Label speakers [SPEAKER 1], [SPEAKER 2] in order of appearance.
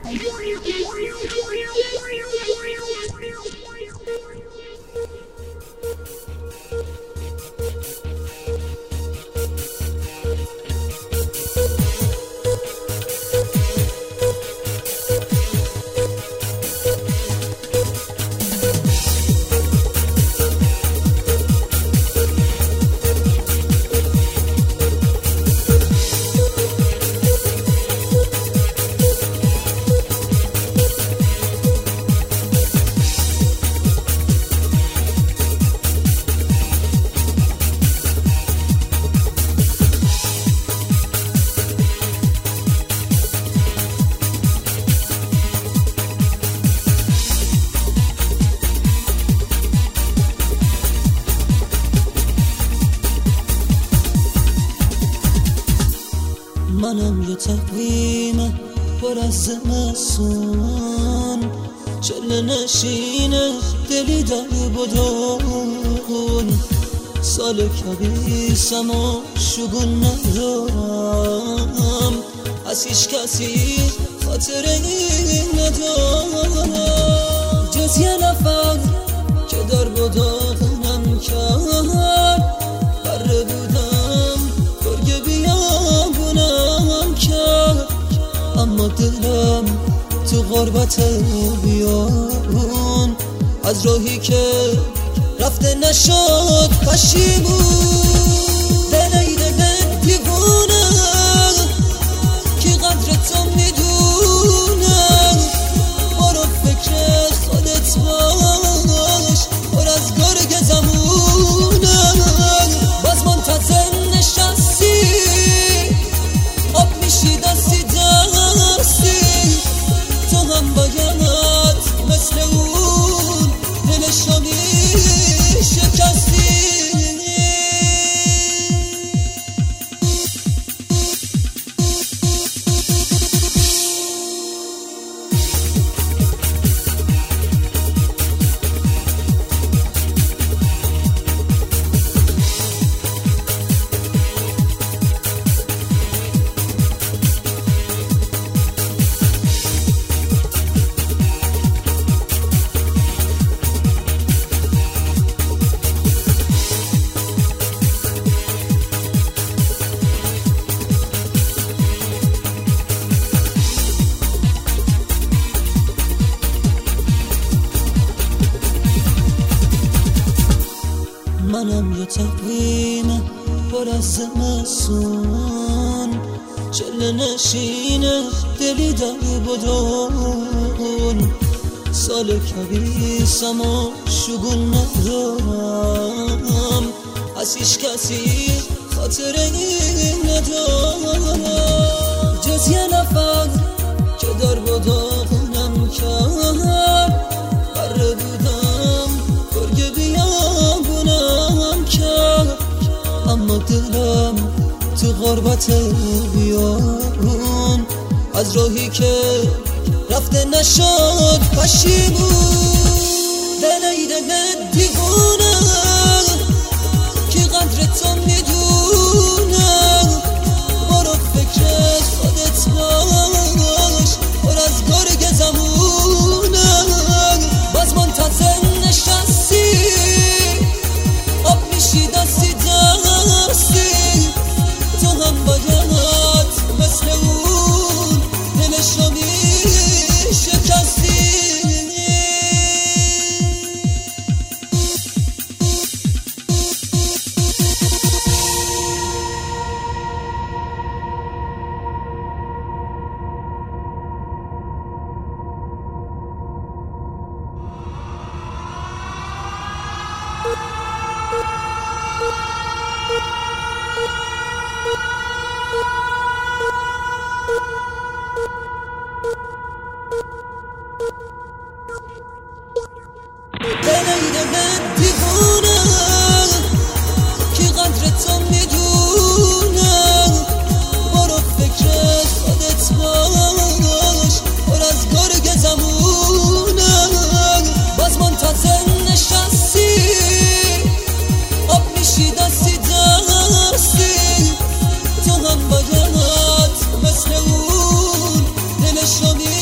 [SPEAKER 1] منم یه تقویم پر از زمستون، چله نشینه دلی در بدون. سال کبیسم و شگون ندارم، از هیچ کسی خاطره ندارم جز یه نفر که در بداغنم کرد. بره بودم گرگ بیابونم کرد، اما دلم تو غربت بیابون از راهی که رفته نشد پشیمون. دل دیوونه که قدر تو میدونه، برو فکر خودت باش، پر از گرگ زمونه. باز منتظر نشستی، آب میشی دستی دستی، تو هم باید مثل اون دلشو شکستی. منم یه تقویم پر از زمستون، چله نشینه دلی در بدون. سال کبیسم و شگون ندارم، از هیچ کسی خاطره ندارم جز یه نفر که در بداغنم کرد. بره بودم گرگ بیابونم کرد، اما دلم تو غربت بیابون از راهی که رفته نشد پشیمون. دل دیوونه که قدر تو میدونه، برو فکر خودت باش، پر از گرگ زمونه. باز منتظر نشستی، آب میشی دستی دستی، تو هم باید مثل اون دلشو شکستی. دل دیوونه که قدر تو میدونه، برو فکر خودت باش، پر از گرگ زمونه. باز منتظر نشستی، آب میشی دستی دستی، تو هم باید مثل اون دلشو